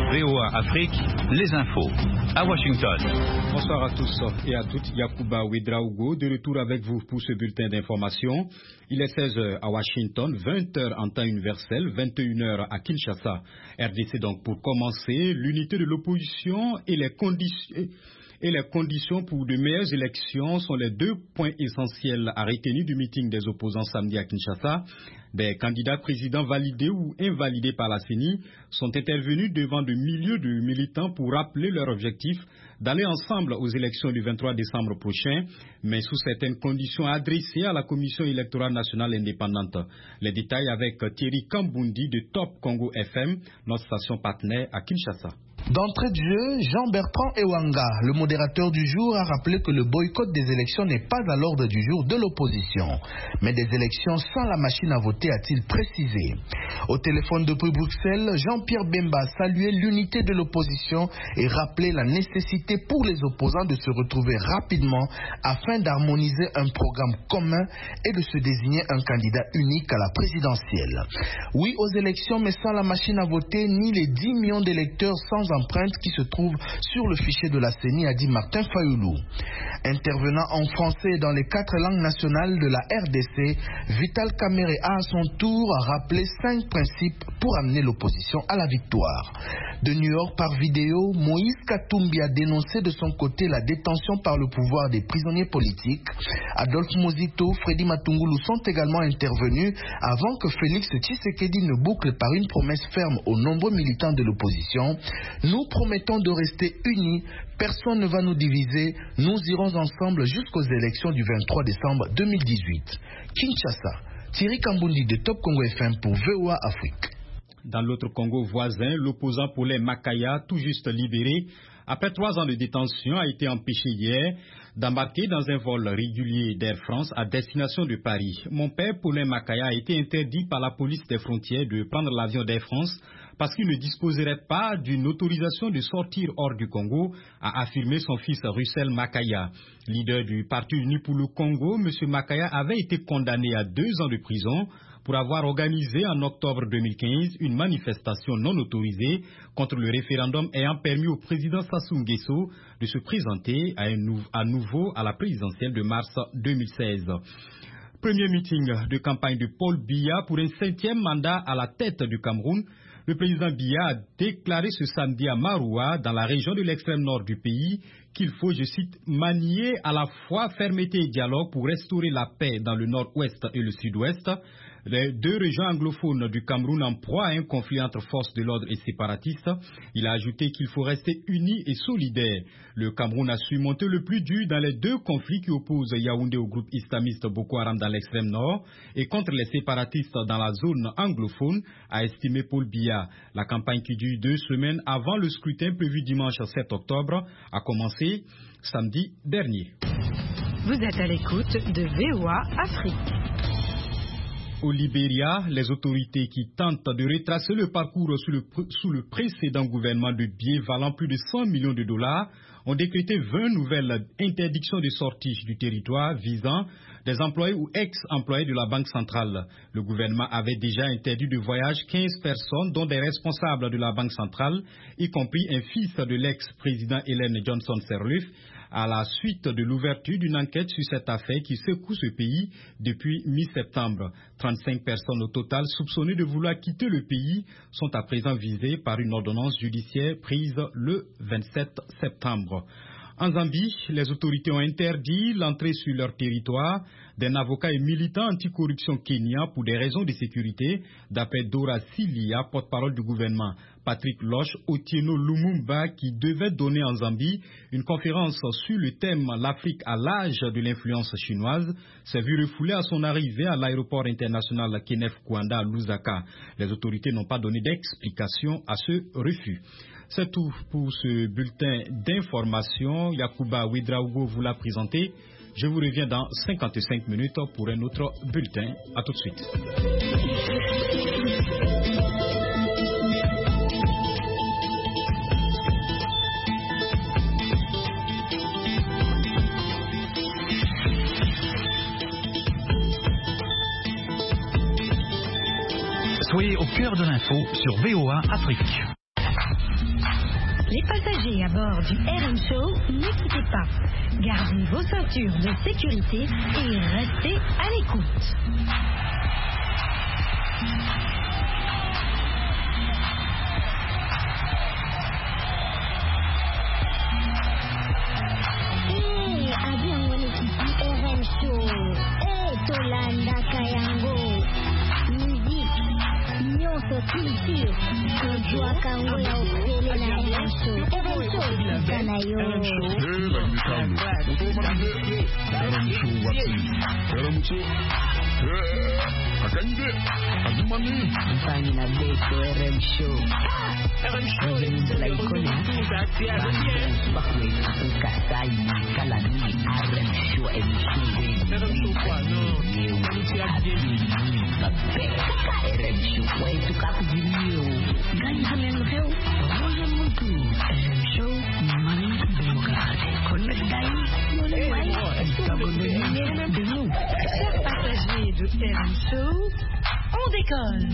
VOA Afrique, les infos. À Washington. Bonsoir à tous et à toutes. Yacouba Ouedraogo, de retour avec vous pour ce bulletin d'information. Il est 16h à Washington, 20h en temps universel, 21h à Kinshasa. RDC donc pour commencer, l'unité de l'opposition et les conditions pour de meilleures élections sont les deux points essentiels à retenir du meeting des opposants samedi à Kinshasa. Des candidats présidents validés ou invalidés par la CENI sont intervenus devant de milliers de militants pour rappeler leur objectif d'aller ensemble aux élections du 23 décembre prochain, mais sous certaines conditions adressées à la Commission électorale nationale indépendante. Les détails avec Thierry Kambundi de Top Congo FM, notre station partenaire à Kinshasa. D'entrée de jeu, Jean-Bertrand Ewanga, le modérateur du jour, a rappelé que le boycott des élections n'est pas à l'ordre du jour de l'opposition, mais des élections sans la machine à voter, a-t-il précisé. Au téléphone depuis Bruxelles, Jean-Pierre Bemba a salué l'unité de l'opposition et rappelé la nécessité pour les opposants de se retrouver rapidement afin d'harmoniser un programme commun et de se désigner un candidat unique à la présidentielle. Oui aux élections, mais sans la machine à voter, ni les 10 millions d'électeurs sans empreinte qui se trouve sur le fichier de la CENI, a dit Martin Fayoulou. Intervenant en français et dans les 4 langues nationales de la RDC, Vital Kamerhe a à son tour rappelé 5 principes pour amener l'opposition à la victoire. De New York par vidéo, Moïse Katumbi a dénoncé de son côté la détention par le pouvoir des prisonniers politiques. Adolphe Mozito, Freddy Matungulu sont également intervenus avant que Félix Tshisekedi ne boucle par une promesse ferme aux nombreux militants de l'opposition. Nous promettons de rester unis, personne ne va nous diviser, nous irons ensemble jusqu'aux élections du 23 décembre 2018. Kinshasa, Thierry Kambundi de Top Congo FM pour VOA Afrique. Dans l'autre Congo voisin, l'opposant Paulin Makaya, tout juste libéré, après 3 ans de détention, a été empêché hier d'embarquer dans un vol régulier d'Air France à destination de Paris. Mon père, Paulin Makaya, a été interdit par la police des frontières de prendre l'avion d'Air France parce qu'il ne disposerait pas d'une autorisation de sortir hors du Congo, a affirmé son fils Russell Makaya. Leader du Parti uni pour le Congo, M. Makaya avait été condamné à 2 ans de prison pour avoir organisé en octobre 2015 une manifestation non autorisée contre le référendum ayant permis au président Sassou Nguesso de se présenter à nouveau à la présidentielle de mars 2016. Premier meeting de campagne de Paul Biya pour un 5e mandat à la tête du Cameroun. Le président Biya a déclaré ce samedi à Maroua, dans la région de l'extrême nord du pays, qu'il faut, je cite, manier à la fois fermeté et dialogue pour restaurer la paix dans le nord-ouest et le sud-ouest. Les 2 régions anglophones du Cameroun en proie à un conflit entre forces de l'ordre et séparatistes. Il a ajouté qu'il faut rester unis et solidaires. Le Cameroun a su monter le plus dur dans les 2 conflits qui opposent Yaoundé au groupe islamiste Boko Haram dans l'extrême nord et contre les séparatistes dans la zone anglophone, a estimé Paul Biya. La campagne qui dure 2 semaines avant le scrutin prévu dimanche 7 octobre a commencé samedi dernier. Vous êtes à l'écoute de VOA Afrique. Au Libéria, les autorités qui tentent de retracer le parcours sous le précédent gouvernement de biais valant plus de 100 millions de dollars ont décrété 20 nouvelles interdictions de sortie du territoire visant des employés ou ex-employés de la Banque centrale. Le gouvernement avait déjà interdit de voyage 15 personnes, dont des responsables de la Banque centrale, y compris un fils de l'ex-président Ellen Johnson Sirleaf, à la suite de l'ouverture d'une enquête sur cette affaire qui secoue ce pays depuis mi-septembre. 35 personnes au total soupçonnées de vouloir quitter le pays sont à présent visées par une ordonnance judiciaire prise le 27 septembre. En Zambie, les autorités ont interdit l'entrée sur leur territoire d'un avocat et militant anticorruption kenyan pour des raisons de sécurité, d'après Dora Silia, porte-parole du gouvernement. Patrick Loche Otieno Lumumba, qui devait donner en Zambie une conférence sur le thème « L'Afrique à l'âge de l'influence chinoise », s'est vu refoulé à son arrivée à l'aéroport international Kenneth Kaunda à Lusaka. Les autorités n'ont pas donné d'explication à ce refus. C'est tout pour ce bulletin d'information. Yacouba Ouedraogo vous l'a présenté. Je vous reviens dans 55 minutes pour un autre bulletin. À tout de suite. Soyez au cœur de l'info sur VOA Afrique. Les passagers à bord du RM Show, ne quittez pas. Gardez vos ceintures de sécurité et restez à l'écoute. RM Show. Tolanda Kayango. Musique, nyonso culture. Kujua kango ya upele na RM Show. RM Show, sana yo. RM Show wati. RM Show. Akande. Adumani. Mfani na beto RM Show. RM Show. La ikona. Bakwe ukasai kalani RM Show emission. RM Show kwa no. RM Show kwa tukaku video. Gani hamen reo. Roja mutu. RM Show mani demokrate. Connect dai. Chers passagers de RM Show, on décolle.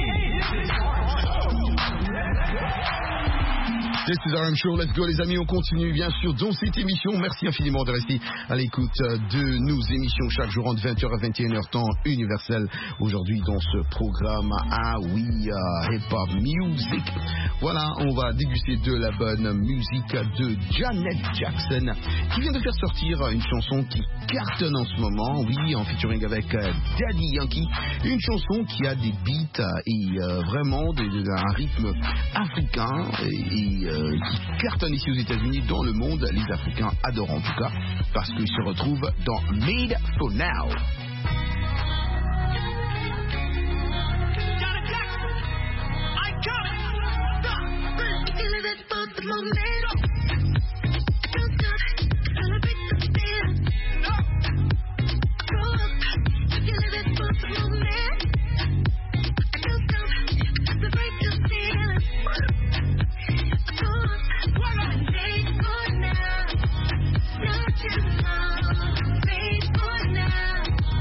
This is RM Show, let's go les amis, on continue bien sûr dans cette émission. Merci infiniment de rester à l'écoute de nos émissions chaque jour entre 20h à 21h temps universel. Aujourd'hui dans ce programme, Hip Hop Music. Voilà, on va déguster de la bonne musique de Janet Jackson qui vient de faire sortir une chanson qui cartonne en ce moment, en featuring avec Daddy Yankee. Une chanson qui a des beats et vraiment un rythme africain et qui cartonne ici aux États-Unis, dans le monde. Les Africains adorent en tout cas parce qu'ils se retrouvent dans Made for Now. Now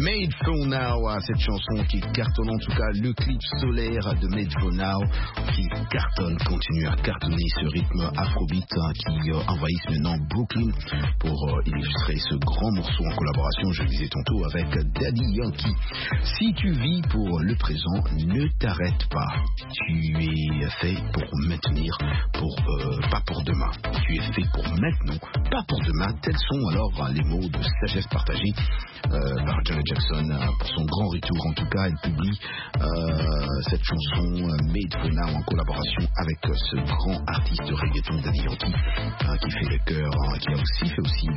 Made for Now, cette chanson qui cartonne, en tout cas le clip solaire de Made for Now qui cartonne, continue à cartonner ce rythme afrobeat qui envahisse maintenant Brooklyn pour illustrer ce grand morceau en collaboration, je le disais tantôt, avec Daddy Yankee. Si tu vis pour le présent, ne t'arrête pas. Tu es fait pour maintenir, pas pour demain. Tu es fait pour maintenant, pas pour demain. Tels sont alors les mots de sagesse partagée par Janet Jackson pour son grand retour. En tout cas, elle publie cette chanson Made for Now en collaboration avec ce grand artiste de reggaeton Daddy Yankee qui fait le cœur, qui a aussi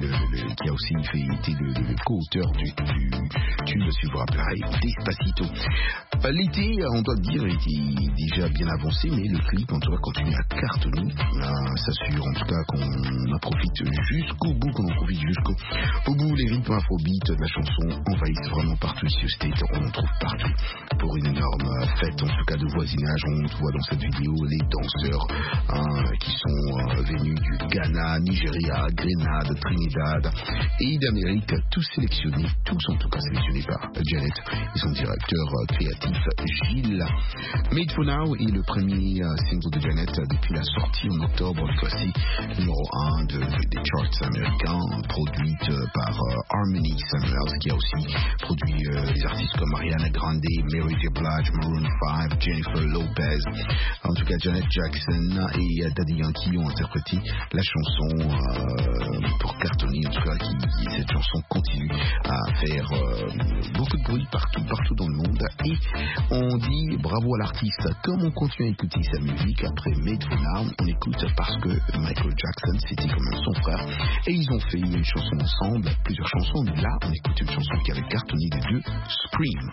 été le co-auteur du tube, si vous vous rappellerez, Despacito. L'été, on doit le dire, était déjà bien avancé, mais le clip en tout cas continue à cartonner. S'assure en tout cas qu'on en profite jusqu'au bout, au bout. Les rythmes afrobeat de la chanson envahissent vraiment partout ici au State. On en trouve partout pour une énorme fête, en tout cas de voisinage. On voit dans cette vidéo les danseurs qui sont venus du Ghana, Nigeria, Grenade, Trinidad et d'Amérique, tous en tout cas sélectionnés par Janet et son directeur créatif Gilles. Made for Now est le premier single de Janet depuis la sortie en octobre, classé numéro 1 des charts américains, produite par Harmony Samuels, qui a aussi produit des artistes comme Ariana Grande, Mary J. Blige, Maroon 5, Jennifer Lopez. En tout cas, Janet Jackson et Daddy Yankee ont interprété la chanson pour cartonner. En tout cas, cette chanson continue à faire beaucoup de bruit partout dans le monde. Et on dit bravo à l'artiste. Comme on continue à écouter sa musique après Made for Now, on écoute parce que Michael Jackson, c'était comme son frère. Et ils ont fait une chanson ensemble, plusieurs chansons. Mais là, on écoute une chanson qui avait cartonné des deux, Scream.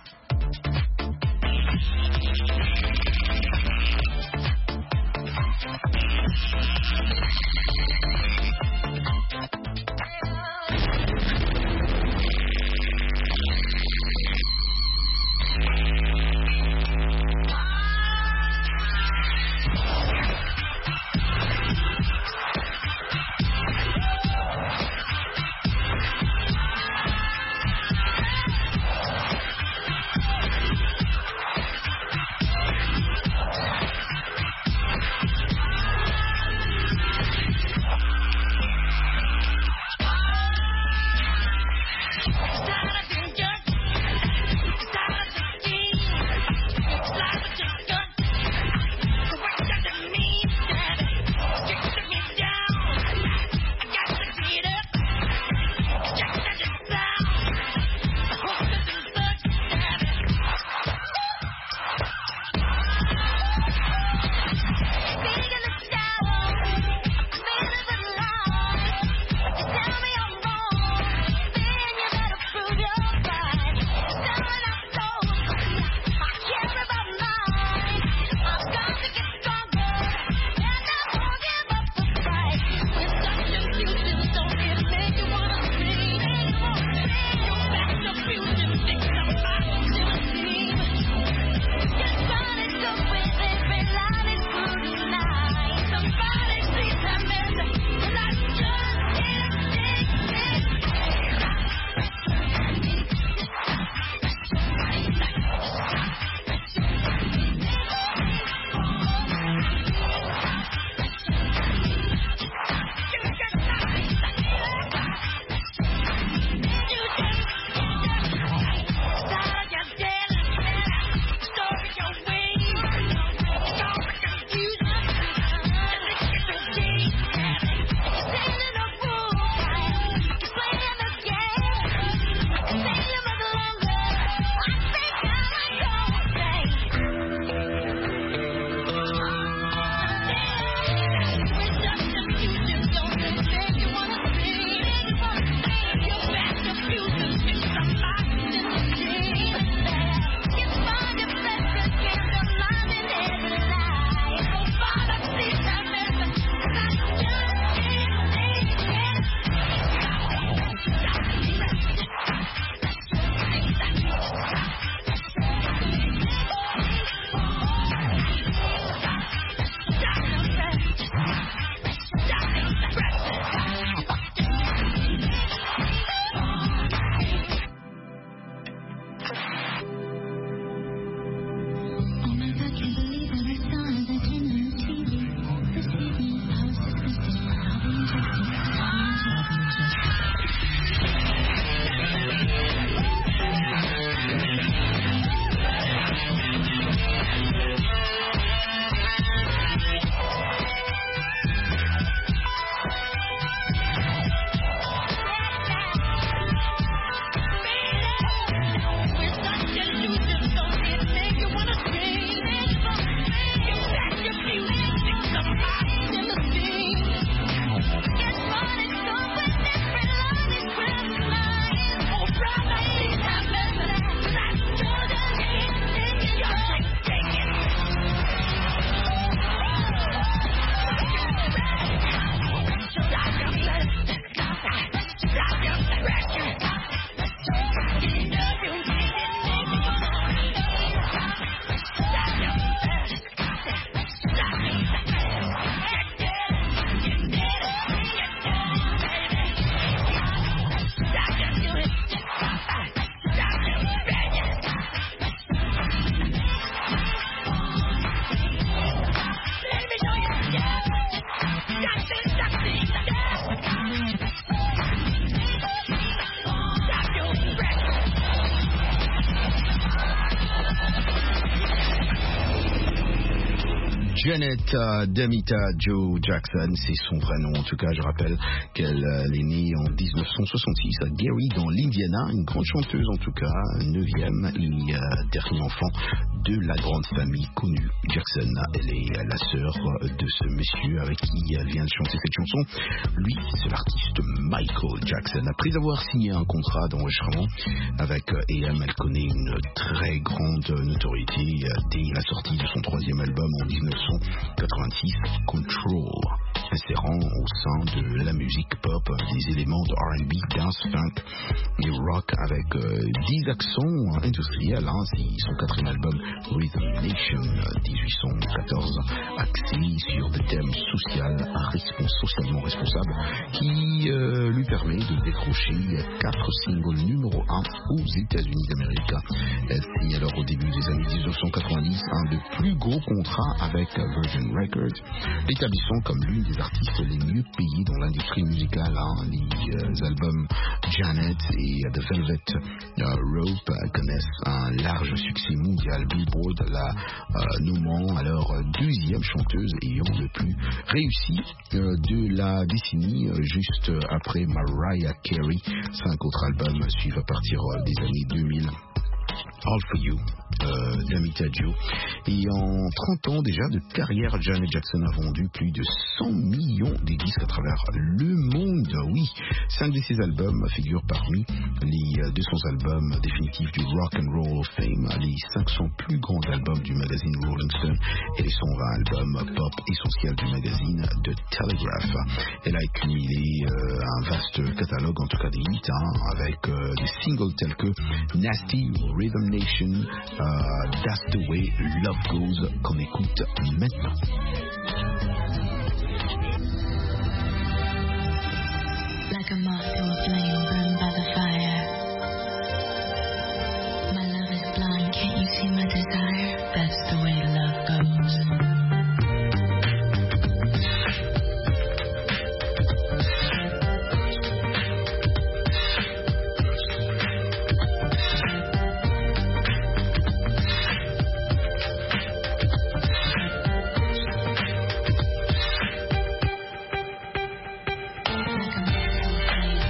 Janet Damita Jo Jackson, c'est son vrai nom. En tout cas, je rappelle qu'elle est née en 1966 à Gary dans l'Indiana, une grande chanteuse en tout cas, 9e et dernier enfant de la grande famille connue Jackson. Elle est la sœur de ce monsieur avec qui elle vient de chanter cette chanson. Lui, c'est l'artiste Michael Jackson. Après avoir signé un contrat d'enregistrement avec AM, elle connaît une très grande notoriété dès la sortie de son troisième album en 1986, Control, insérant au sein de la musique pop des éléments de R&B, dance, funk et rock avec 10 accents industriels. C'est son quatrième album Rhythm Nation 1814, axé sur des thèmes socialement responsables qui lui permet de décrocher 4 singles numéro 1 aux États-Unis d'Amérique. Elle signe alors au début des années 1990 un des plus gros contrats avec Virgin Records, l'établissant comme l'une des artistes les mieux payés dans l'industrie musicale. Les albums Janet et The Velvet Rope connaissent un large succès mondial. Billboard la nommant alors deuxième chanteuse ayant le plus réussi de la décennie, juste après Mariah Carey. 5 autres albums suivent à partir des années 2000. All For You, Damita Jo. Et en 30 ans déjà de carrière, Janet Jackson a vendu plus de 100 millions de disques à travers le monde. Oui, 5 de ses albums figurent parmi les 200 albums définitifs du Rock and Roll of Fame, les 500 plus grands albums du magazine Rolling Stone et les 120 albums pop essentiels du magazine The Telegraph. Elle a accumulé un vaste catalogue, en tout cas des hits, avec des singles tels que Nasty, Rhythm Nation, That's the Way Love Goes, qu'on écoute maintenant. Like a moth to a flame burned by the fire. My love is blind, can't you see my desire? That's the way love goes. Like a moth to a flame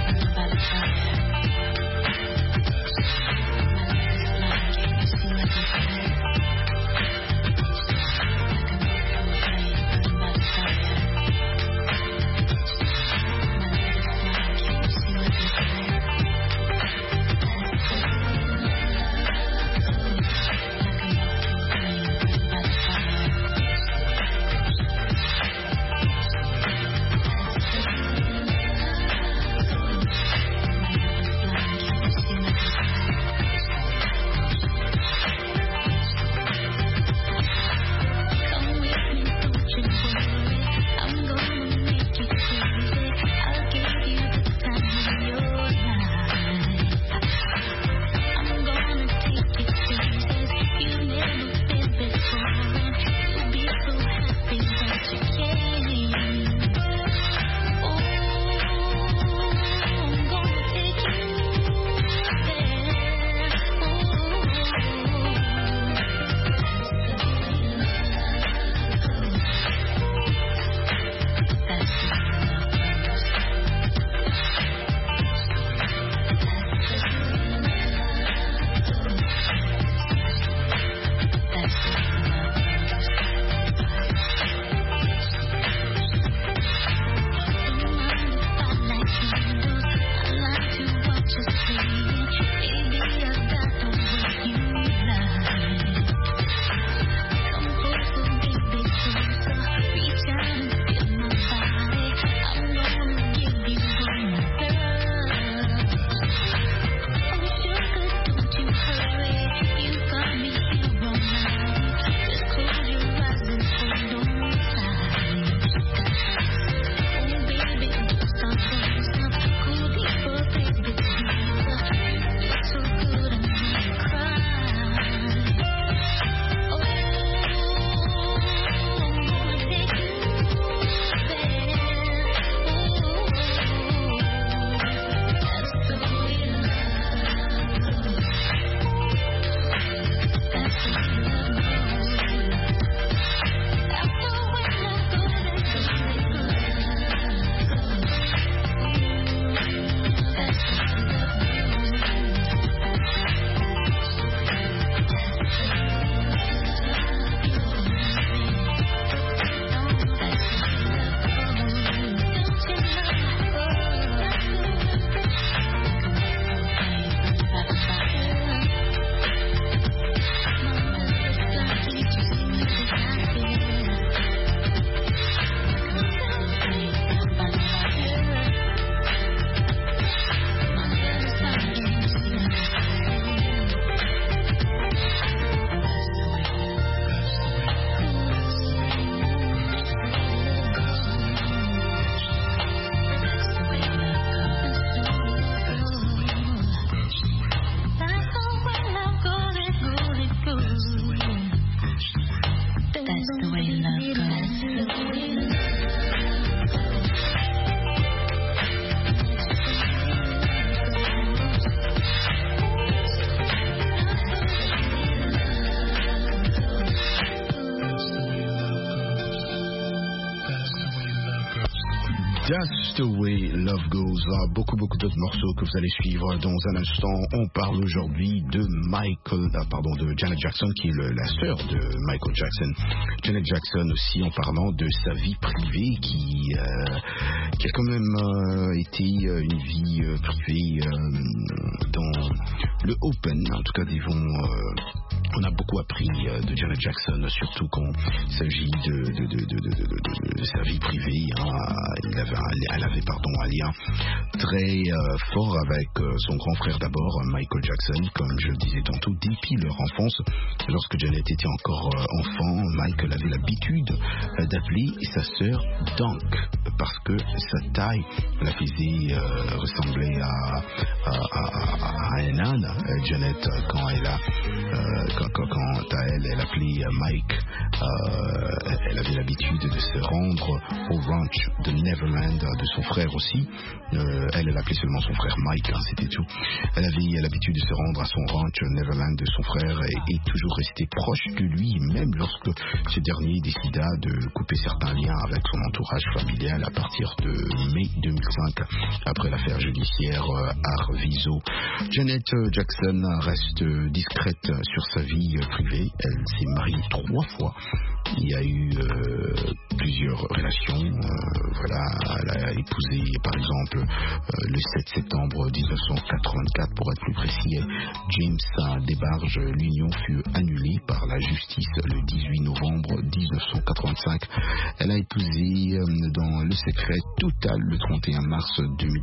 That's the way love goes. Beaucoup d'autres morceaux que vous allez suivre dans un instant. On parle aujourd'hui de Janet Jackson, qui est la sœur de Michael Jackson. Janet Jackson aussi, en parlant de sa vie privée, qui a quand même été une vie privée dans le open. En tout cas, on a beaucoup appris de Janet Jackson, surtout quand il s'agit de sa vie privée. Elle avait un lien très fort avec son grand frère d'abord, Michael Jackson, comme je le disais tantôt, depuis leur enfance. Lorsque Janet était encore enfant, Michael avait l'habitude d'appeler sa sœur Dunk, parce que sa taille la faisait ressembler à un âne. Janet, quand elle appelait Mike, elle avait l'habitude de se rendre au ranch de Neverland de son frère aussi. Elle appelait seulement son frère Mike, c'était tout. Elle avait l'habitude de se rendre à son ranch Neverland de son frère et toujours rester proche de lui, même lorsque ce dernier décida de couper certains liens avec son entourage familial à partir de mai 2005, après l'affaire judiciaire Arvizo. Janet Jackson reste discrète sur sa vie privée. Elle s'est mariée 3 fois. Il y a eu plusieurs relations. Elle a épousé, par exemple, le 7 septembre 1984, pour être plus précis, James Debarge. L'union fut annulée par la justice le 18 novembre 1985. Elle a épousé dans le secret total le 31 mars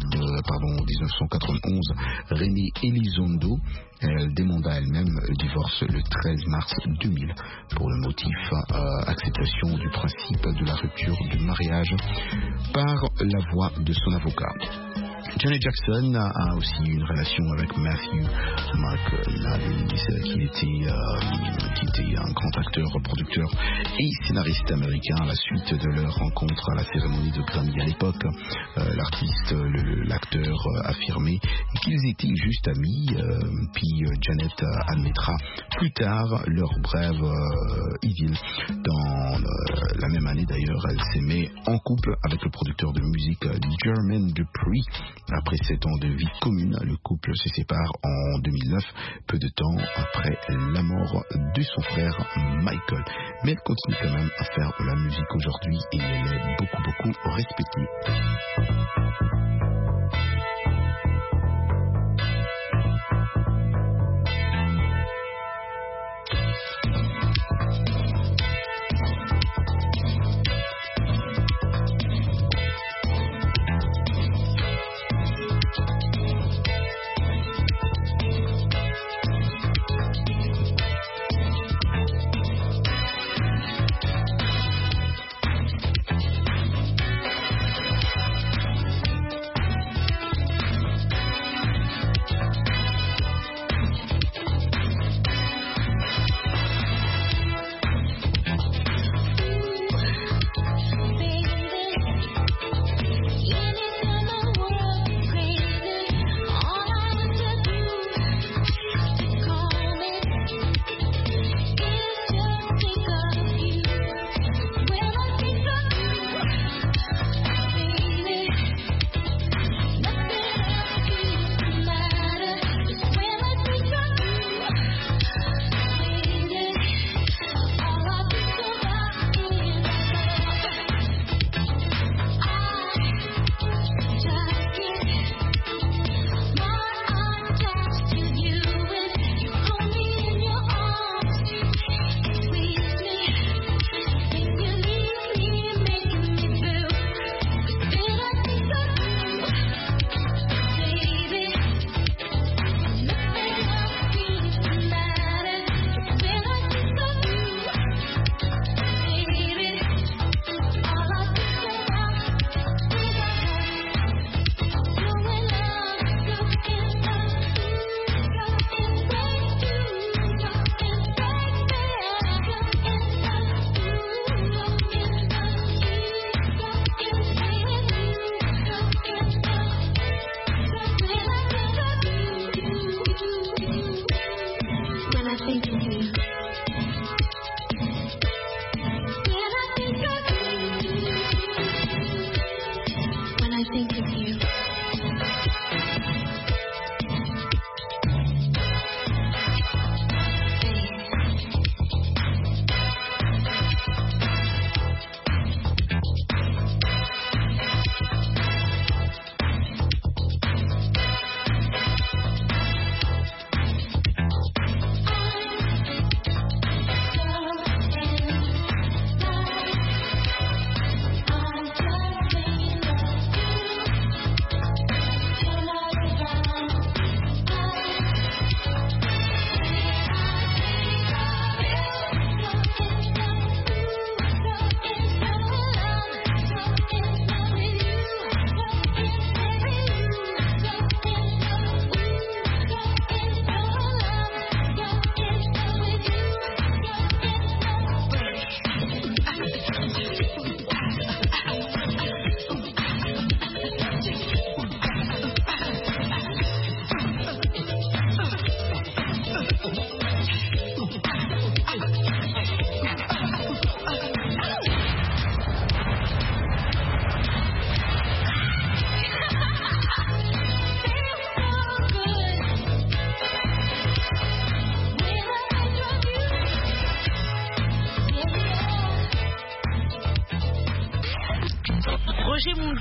1991 René Elizondo. Elle demanda elle-même le divorce le 13 mars 2000 pour le motif acceptation du principe de la rupture du mariage par la voix de son avocat. Janet Jackson a aussi une relation avec Matthew McNally, qui était un grand acteur, producteur et scénariste américain. À la suite de leur rencontre à la cérémonie de Grammy à l'époque, l'acteur affirmait qu'ils étaient juste amis, puis Janet admettra plus tard leur brève idylle. Dans la même année d'ailleurs, elle s'est mise en couple avec le producteur de musique Jermaine Dupri. Après 7 ans de vie commune, le couple se sépare en 2009, peu de temps après la mort de son frère Michael. Mais elle continue quand même à faire de la musique aujourd'hui et elle est beaucoup respectée.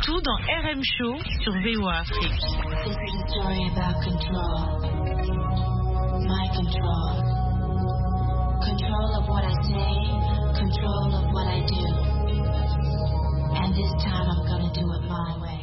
tout dans RM Show sur VOA Afrique. This is a story about control. My control. Control of what I say, control of what I do. And this time I'm gonna do it my way.